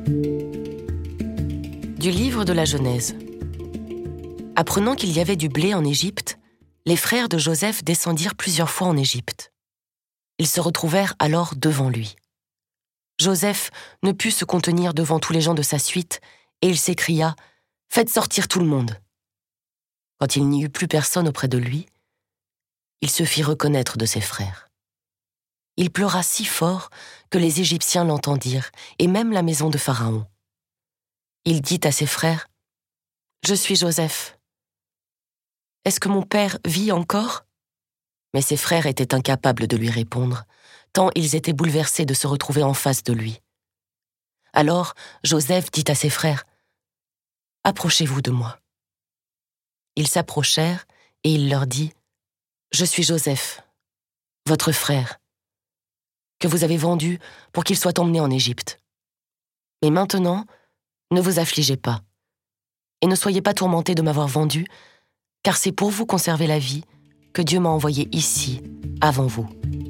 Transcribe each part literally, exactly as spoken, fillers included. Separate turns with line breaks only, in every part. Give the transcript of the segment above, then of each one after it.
Du livre de la Genèse. Apprenant qu'il y avait du blé en Égypte, les frères de Joseph descendirent plusieurs fois en Égypte. Ils se retrouvèrent alors devant lui. Joseph ne put se contenir devant tous les gens de sa suite, et il s'écria « Faites sortir tout le monde !» Quand il n'y eut plus personne auprès de lui, il se fit reconnaître de ses frères. Il pleura si fort que les Égyptiens l'entendirent, et même la maison de Pharaon. Il dit à ses frères « Je suis Joseph. Est-ce que mon père vit encore ?» Mais ses frères étaient incapables de lui répondre, tant ils étaient bouleversés de se retrouver en face de lui. Alors Joseph dit à ses frères « Approchez-vous de moi. » Ils s'approchèrent et il leur dit « Je suis Joseph, votre frère, que vous avez vendu pour qu'il soit emmené en Égypte. Mais maintenant, ne vous affligez pas, et ne soyez pas tourmentés de m'avoir vendu, car c'est pour vous conserver la vie que Dieu m'a envoyé ici, avant vous. »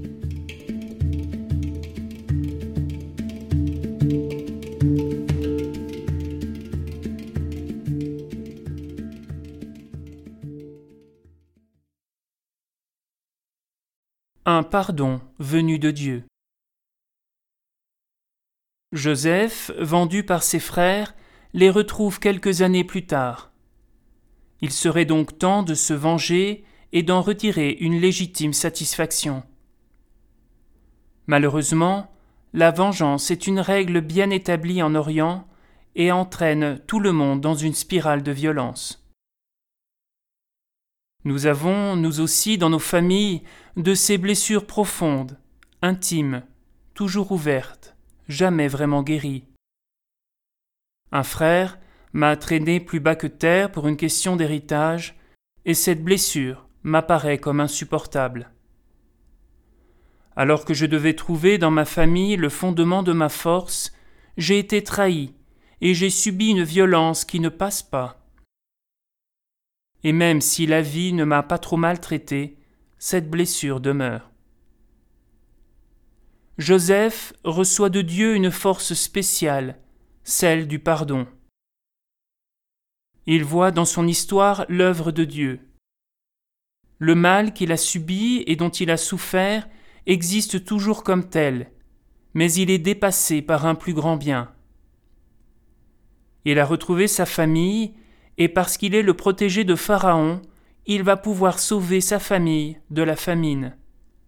Un pardon venu de Dieu. Joseph, vendu par ses frères, les retrouve quelques années plus tard. Il serait donc temps de se venger et d'en retirer une légitime satisfaction. Malheureusement, la vengeance est une règle bien établie en Orient et entraîne tout le monde dans une spirale de violence. Nous avons, nous aussi, dans nos familles, de ces blessures profondes, intimes, toujours ouvertes, jamais vraiment guéries. Un frère m'a traîné plus bas que terre pour une question d'héritage, et cette blessure m'apparaît comme insupportable. Alors que je devais trouver dans ma famille le fondement de ma force, j'ai été trahi, et j'ai subi une violence qui ne passe pas. Et même si la vie ne m'a pas trop maltraité, cette blessure demeure. Joseph reçoit de Dieu une force spéciale, celle du pardon. Il voit dans son histoire l'œuvre de Dieu. Le mal qu'il a subi et dont il a souffert existe toujours comme tel, mais il est dépassé par un plus grand bien. Il a retrouvé sa famille, et parce qu'il est le protégé de Pharaon, il va pouvoir sauver sa famille de la famine.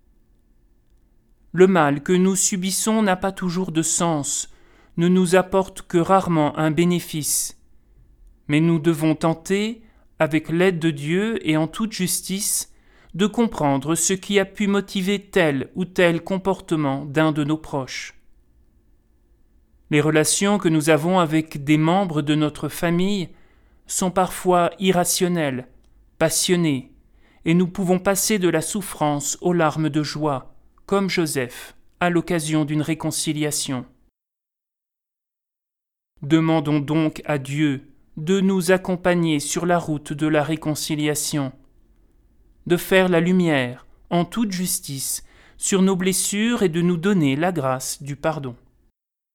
Le mal que nous subissons n'a pas toujours de sens, ne nous apporte que rarement un bénéfice. Mais nous devons tenter, avec l'aide de Dieu et en toute justice, de comprendre ce qui a pu motiver tel ou tel comportement d'un de nos proches. Les relations que nous avons avec des membres de notre famille sont parfois irrationnelles, passionnées, et nous pouvons passer de la souffrance aux larmes de joie, comme Joseph, à l'occasion d'une réconciliation. Demandons donc à Dieu de nous accompagner sur la route de la réconciliation, de faire la lumière, en toute justice, sur nos blessures et de nous donner la grâce du pardon.